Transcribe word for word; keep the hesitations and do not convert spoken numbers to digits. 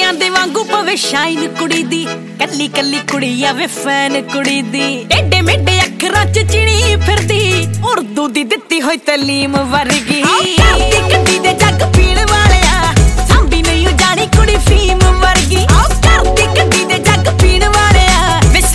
ਤਾਰਿਆਂ ਦੇ ਵਾਂਗੂ ਪਵੇ ਸ਼ਾਈਨ ਕੁੜੀ ਦੀ, ਕੱਲੀ ਕੱਲੀ ਕੁੜੀ ਆਵੇ ਫੈਨ ਕੁੜੀ ਦੀ। ਏਡੇ ਮੇਡੇ ਅੱਖਰਾਂ ਚ ਚਿਣੀ ਫਿਰਦੀ, ਉਰਦੂ ਦੀ ਦਿੱਤੀ ਹੋਈ ਤਾਲੀਮ ਵਰਗੀ।